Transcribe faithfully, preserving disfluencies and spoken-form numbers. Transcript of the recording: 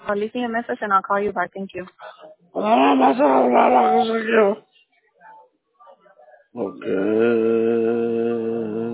Uh, leave me a message and I'll call you back. Thank you. Nada más hablar, yo. Okay.